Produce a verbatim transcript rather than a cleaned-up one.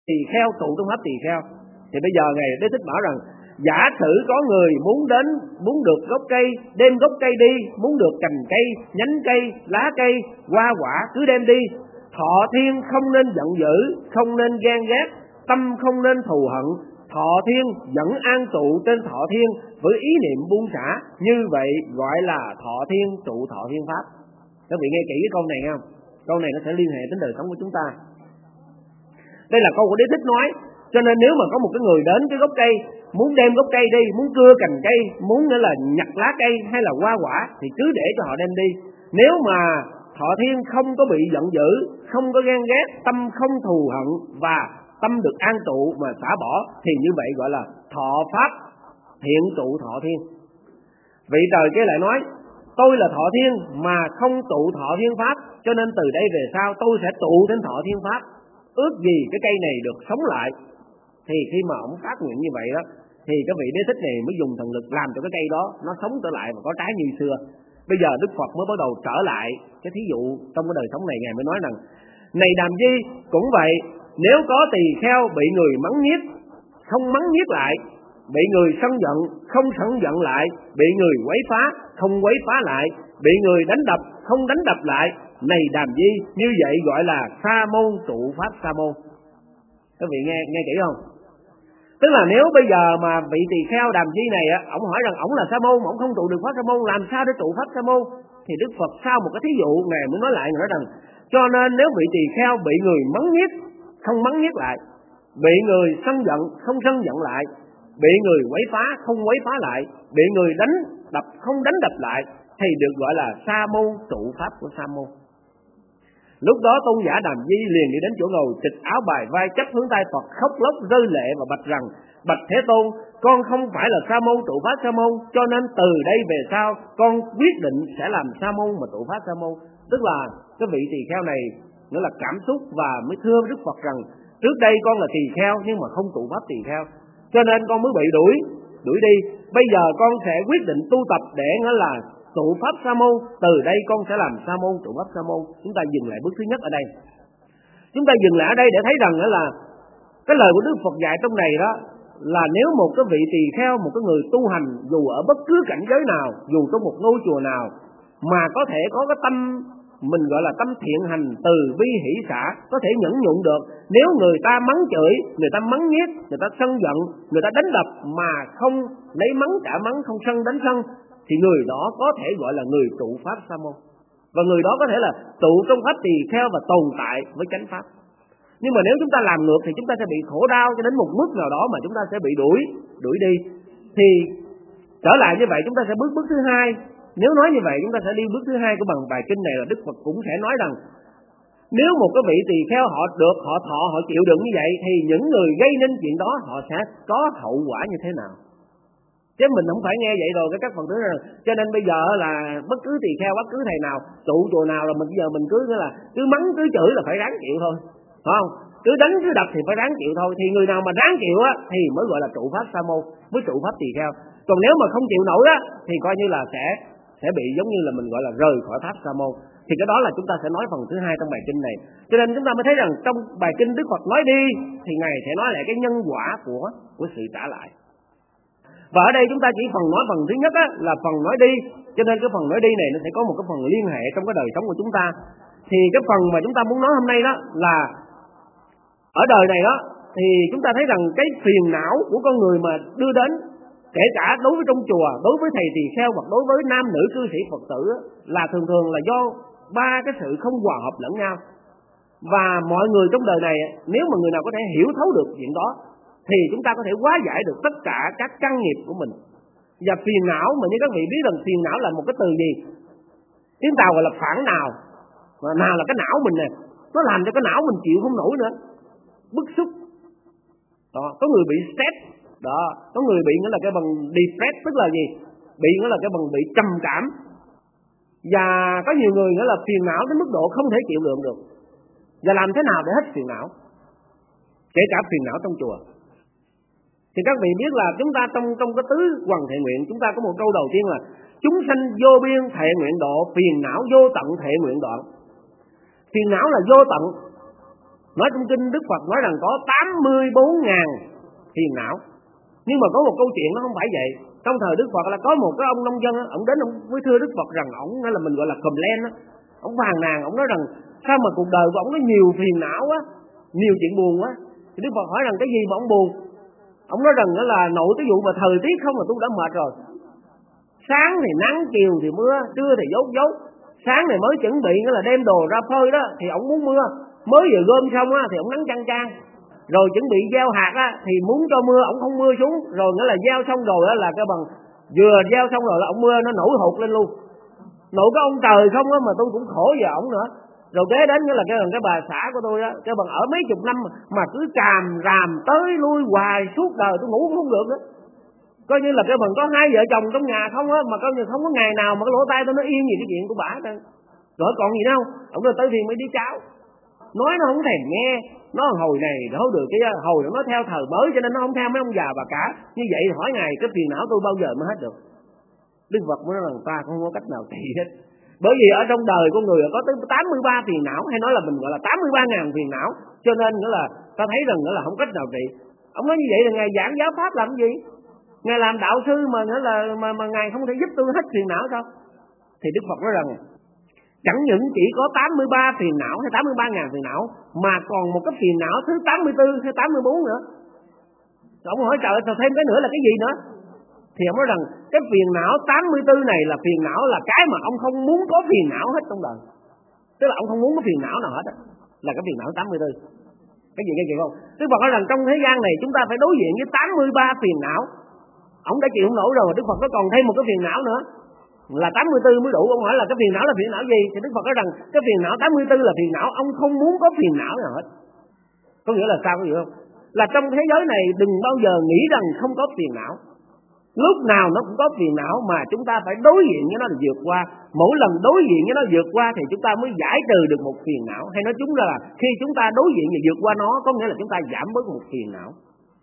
tỳ kheo trụ trong pháp tỳ kheo. Thì bây giờ Ngài Đế Thích bảo rằng giả sử có người muốn đến, muốn được gốc cây, đem gốc cây đi, muốn được cành cây, nhánh cây, lá cây, hoa quả, cứ đem đi. Thọ thiên không nên giận dữ, không nên ghen ghét, tâm không nên thù hận. Thọ thiên vẫn an trụ trên thọ thiên với ý niệm buông xả, như vậy gọi là thọ thiên trụ thọ thiên pháp. Các vị nghe kỹ cái câu này không? Câu này nó sẽ liên hệ đến đời sống của chúng ta. Đây là câu của Đế Thích nói. Cho nên nếu mà có một cái người đến cái gốc cây, muốn đem gốc cây đi, muốn cưa cành cây, muốn nữa là nhặt lá cây hay là hoa quả, thì cứ để cho họ đem đi. Nếu mà thọ thiên không có bị giận dữ, không có ghen ghét, tâm không thù hận và tâm được an trụ mà xả bỏ, thì như vậy gọi là thọ pháp thiện trụ thọ thiên. Vị trời kia lại nói, tôi là thọ thiên mà không trụ thọ thiên pháp, cho nên từ đây về sau tôi sẽ trụ đến thọ thiên pháp. Ước gì cái cây này được sống lại. Thì khi mà ông phát nguyện như vậy đó, thì cái vị Đế Thích này mới dùng thần lực làm cho cái cây đó nó sống trở lại và có trái như xưa. Bây giờ Đức Phật mới bắt đầu trở lại cái thí dụ trong cái đời sống này. Ngài mới nói rằng, này Đàm Di, cũng vậy, nếu có tỳ kheo bị người mắng nhiếc, không mắng nhiếc lại, bị người sân giận, không sân giận lại, bị người quấy phá, không quấy phá lại, bị người đánh đập, không đánh đập lại, này Đàm Di, như vậy gọi là sa môn trụ pháp sa môn. Các vị nghe nghe kỹ không? Tức là nếu bây giờ mà vị tỳ kheo Đàm Di này á, ông hỏi rằng ông là sa môn mà ông không trụ được pháp sa môn, làm sao để trụ pháp sa môn? Thì Đức Phật sau một cái thí dụ Ngài mới nói lại, nói rằng cho nên nếu vị tỳ kheo bị người mắng nhiếc, không mắng nhiếc lại, bị người sân giận, không sân giận lại, bị người quấy phá, không quấy phá lại, bị người đánh đập, không đánh đập lại, thì được gọi là sa môn trụ pháp của sa môn. Lúc đó tôn giả Đàm Di liền đi đến chỗ ngồi, trịch áo bài vai, chắp hướng tay Phật, khóc lóc rơi lệ và bạch rằng, bạch Thế Tôn, con không phải là sa môn trụ pháp sa môn, cho nên từ đây về sau con quyết định sẽ làm sa môn mà trụ pháp sa môn. Tức là cái vị tỳ kheo này nó là cảm xúc và mới thưa Đức Phật rằng, trước đây con là tỳ kheo nhưng mà không trụ pháp tỳ kheo, cho nên con mới bị đuổi đuổi đi. Bây giờ con sẽ quyết định tu tập để nó là trụ pháp sa môn, từ đây con sẽ làm sa môn trụ pháp sa môn. Chúng ta dừng lại bước thứ nhất ở đây. Chúng ta dừng lại ở đây để thấy rằng là cái lời của Đức Phật dạy trong này đó, là nếu một cái vị tỳ kheo, một cái người tu hành dù ở bất cứ cảnh giới nào, dù trong một ngôi chùa nào, mà có thể có cái tâm mình gọi là tâm thiện hành, từ bi hỷ xả, có thể nhẫn nhịn được. Nếu người ta mắng chửi, người ta mắng nhiếc, người ta sân giận, người ta đánh đập mà không lấy mắng trả mắng, không sân đánh sân, thì người đó có thể gọi là người trụ pháp sa môn, và người đó có thể là trụ trong pháp tỳ kheo và tồn tại với chánh pháp. Nhưng mà nếu chúng ta làm ngược thì chúng ta sẽ bị khổ đau cho đến một mức nào đó mà chúng ta sẽ bị đuổi đuổi đi. Thì trở lại như vậy chúng ta sẽ bước bước thứ hai. Nếu nói như vậy chúng ta sẽ đi bước thứ hai của bằng bài kinh này, là Đức Phật cũng sẽ nói rằng nếu một cái vị tỳ kheo họ được, họ thọ, họ chịu đựng như vậy, thì những người gây nên chuyện đó họ sẽ có hậu quả như thế nào. Chứ mình không phải nghe vậy rồi cái các phần thứ này. Cho nên bây giờ là bất cứ tỳ kheo, bất cứ thầy nào trụ chùa nào là mình bây giờ mình cứ là cứ mắng cứ chửi là phải ráng chịu thôi, phải không? Cứ đánh cứ đập thì phải ráng chịu thôi. Thì người nào mà ráng chịu á thì mới gọi là trụ pháp sa môn, mới trụ pháp tỳ kheo. Còn nếu mà không chịu nổi á thì coi như là sẽ sẽ bị giống như là mình gọi là rời khỏi pháp sa môn. Thì cái đó là chúng ta sẽ nói phần thứ hai trong bài kinh này. Cho nên chúng ta mới thấy rằng trong bài kinh Đức Phật nói đi thì Ngài sẽ nói lại cái nhân quả của của sự trả lại. Và ở đây chúng ta chỉ phần nói phần thứ nhất á, là phần nói đi. Cho nên cái phần nói đi này nó sẽ có một cái phần liên hệ trong cái đời sống của chúng ta. Thì cái phần mà chúng ta muốn nói hôm nay đó là ở đời này đó, thì chúng ta thấy rằng cái phiền não của con người mà đưa đến, kể cả đối với trong chùa, đối với thầy tỳ kheo hoặc đối với nam nữ cư sĩ Phật tử á, là thường thường là do ba cái sự không hòa hợp lẫn nhau. Và mọi người trong đời này, nếu mà người nào có thể hiểu thấu được chuyện đó thì chúng ta có thể hóa giải được tất cả các căn nghiệp của mình. Và phiền não, mà như các vị biết rằng phiền não là một cái từ gì? Tiếng Tàu gọi là phản nào. Mà nào là cái não mình nè, nó làm cho cái não mình chịu không nổi nữa, bức xúc. Đó, có người bị stress, đó, có người bị nghĩa là cái bằng depress, tức là gì? Bị nghĩa là cái bằng bị trầm cảm. Và có nhiều người nghĩa là phiền não đến mức độ không thể chịu đựng được. Và làm thế nào để hết phiền não? Kể cả phiền não trong chùa. Thì các vị biết là chúng ta trong trong cái tứ hoằng thệ nguyện, chúng ta có một câu đầu tiên là chúng sanh vô biên thệ nguyện độ, phiền não vô tận thệ nguyện đoạn. Phiền não là vô tận, Nói trong kinh Đức Phật nói rằng có tám mươi bốn ngàn phiền não. Nhưng mà có một câu chuyện nó không phải vậy. Trong thời Đức Phật là có một cái ông nông dân, ông đến ông mới thưa Đức Phật rằng ông nói là mình gọi là complain á, ông phàn nàn, ông nói rằng sao mà cuộc đời của ông có nhiều phiền não á, nhiều chuyện buồn quá. Thì Đức Phật hỏi rằng cái gì mà ông buồn? Ông nói rằng đó là nội cái vụ mà thời tiết không là tôi đã mệt rồi. Sáng thì nắng, chiều thì mưa, trưa thì dốt dốt. Sáng này mới chuẩn bị nghĩa là đem đồ ra phơi đó thì ông muốn mưa, mới vừa gom xong á thì ông nắng chang chang. Rồi chuẩn bị gieo hạt á thì muốn cho mưa ông không mưa xuống, rồi nghĩa là gieo xong rồi á là cái bằng vừa gieo xong rồi là ông mưa nó nổi hột lên luôn. Nổi cái ông trời không á mà tôi cũng khổ về ổng nữa. Rồi kế đến nghĩa là cái cái bà xã của tôi á, cái bằng ở mấy chục năm mà cứ càm ràm tới lui hoài suốt đời tôi ngủ cũng không được nữa. Coi như là cái bằng có hai vợ chồng trong nhà không á, mà coi như không có ngày nào mà cái lỗ tai tôi nó yên gì cái chuyện của bả hết. Rồi còn gì đâu, ông nói tới thì mới đi cháu. Nói nó không thèm nghe, nó hồi này nó được cái hồi nó theo thời mới cho nên nó không theo mấy ông già bà cả. Như vậy hỏi ngài cái phiền não tôi bao giờ mới hết được. Đức Phật mới nói rằng ta không có cách nào trị hết. Bởi vì ở trong đời con người có tới tám mươi ba phiền não, hay nói là mình gọi là tám mươi ba ngàn phiền não, cho nên nữa là ta thấy rằng nữa là không cách nào trị. Ông nói như vậy là ngài giảng giáo pháp làm gì? Ngài làm đạo sư mà nữa là mà mà ngài không thể giúp tôi hết phiền não sao? Thì Đức Phật nói rằng chẳng những chỉ có tám mươi ba phiền não hay tám mươi ba ngàn phiền não, mà còn một cái phiền não thứ tám mươi tư hay tám mươi bốn nữa. Rồi ông hỏi trời ơi, thêm cái nữa là cái gì nữa? Thì ông nói rằng cái phiền não tám mươi tư này là phiền não là cái mà ông không muốn có phiền não hết trong đời. Tức là ông không muốn có phiền não nào hết đó. Là cái phiền não tám mươi tư. Cái gì cái gì không? Đức Phật nói rằng trong thế gian này chúng ta phải đối diện với tám mươi ba phiền não. Ông đã chịu không nổi rồi, Đức Phật có còn thêm một cái phiền não nữa là tám mươi tư mới đủ. Ông hỏi là cái phiền não là phiền não gì? Thì Đức Phật nói rằng cái phiền não tám mươi tư là phiền não ông không muốn có phiền não nào hết. Có nghĩa là sao có hiểu không? Là trong thế giới này đừng bao giờ nghĩ rằng không có phiền não. Lúc nào nó cũng có phiền não mà chúng ta phải đối diện với nó để vượt qua. Mỗi lần đối diện với nó vượt qua thì chúng ta mới giải trừ được một phiền não. Hay nói chúng là khi chúng ta đối diện và vượt qua nó có nghĩa là chúng ta giảm bớt một phiền não.